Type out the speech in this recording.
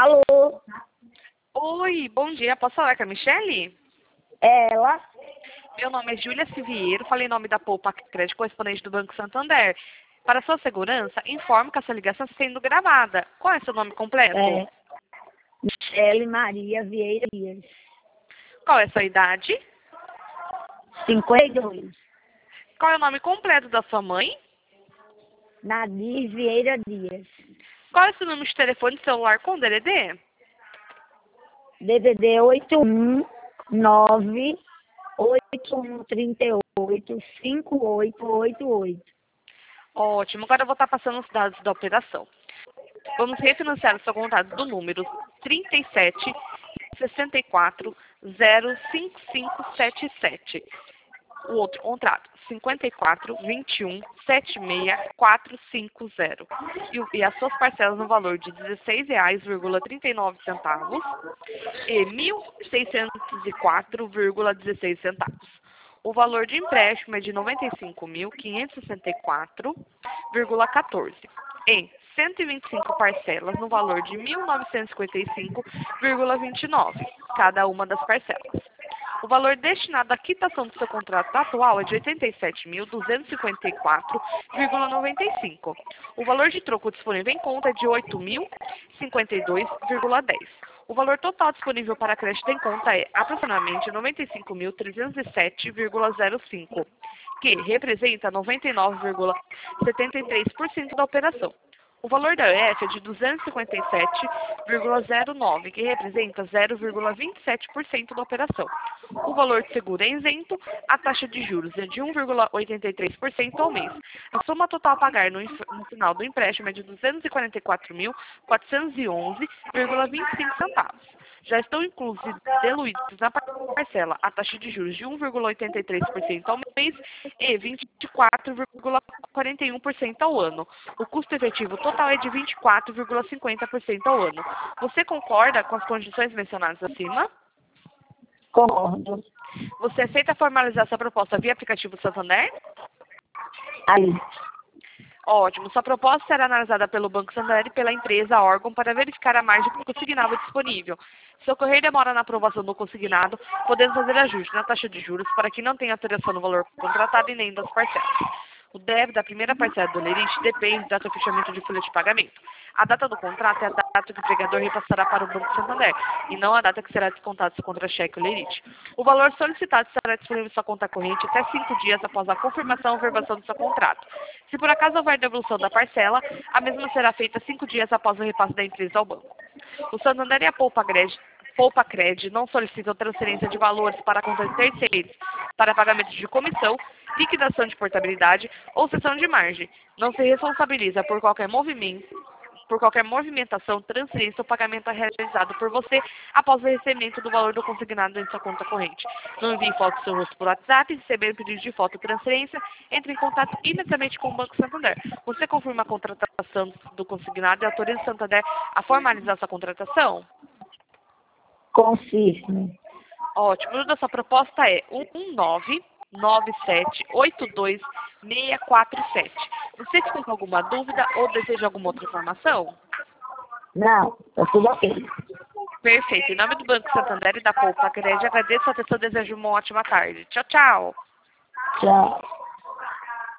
Alô? Oi, bom dia. Posso falar com a Michele? Ela? Meu nome é Júlia Siviero, falei em nome da Poupa Crédito, correspondente do Banco Santander. Para sua segurança, informo que essa ligação está sendo gravada. Qual é seu nome completo? Michele Maria Vieira Dias. Qual é sua idade? 52. Qual é o nome completo da sua mãe? Nadir Vieira Dias. Qual é seu número de telefone celular com DDD? DDD 819 8138 5888. Ótimo, agora eu vou estar passando os dados da operação. Vamos refinanciar o seu contrato do número 37 64 05577. O outro contrato, 54 21 76 450. E as suas parcelas no valor de R$ 16,39 e R$ 1.604,16. O valor de empréstimo é de R$ 95.564,14 em 125 parcelas no valor de R$ 1.955,29, cada uma das parcelas. O valor destinado à quitação do seu contrato atual é de R$ 87.254,95. O valor de troco disponível em conta é de R$ 8.052,10. O valor total disponível para crédito em conta é aproximadamente R$ 95.307,05, que representa 99,73% da operação. O valor da EF é de 257,09, que representa 0,27% da operação. O valor de seguro é isento, a taxa de juros é de 1,83% ao mês. A soma total a pagar no final do empréstimo é de R$ 244.411,25. Já estão inclusos e diluídos na parcela a taxa de juros de 1,83% ao mês e 24,41% ao ano. O custo efetivo total é de 24,50% ao ano. Você concorda com as condições mencionadas acima? Concordo. Você aceita formalizar essa proposta via aplicativo Santander? Aí. Ótimo. Sua proposta será analisada pelo Banco Santander e pela empresa órgão para verificar a margem consignável disponível. Se ocorrer demora na aprovação do consignado, podemos fazer ajuste na taxa de juros para que não tenha alteração no valor contratado e nem das parcelas. O débito da primeira parcela do lerite depende da data de fechamento de folha de pagamento. A data do contrato é a data que o empregador repassará para o Banco Santander, e não a data que será descontado seu contra-cheque ou lerite. O valor solicitado estará disponível em sua conta corrente até 5 dias após a confirmação ou verbação do seu contrato. Se por acaso houver devolução da parcela, a mesma será feita 5 dias após o repasse da empresa ao banco. O Santander e a Poupa Crédito não solicitam transferência de valores para contas de terceiros para pagamento de comissão, liquidação de portabilidade ou cessão de margem. Não se responsabiliza por qualquer movimentação, transferência ou pagamento realizado por você após o recebimento do valor do consignado em sua conta corrente. Não envie foto do seu rosto por WhatsApp, receber pedido de foto ou transferência, entre em contato imediatamente com o Banco Santander. Você confirma a contratação do consignado e autoriza o Santander a formalizar sua contratação? Confirme. Ótimo. O número da sua proposta é 11997826647. Você ficou com alguma dúvida ou deseja alguma outra informação? Não, tá tudo ok. Perfeito. Em nome do Banco Santander e da Poupa Crédito, agradeço a atenção e desejo uma ótima tarde. Tchau, tchau. Tchau.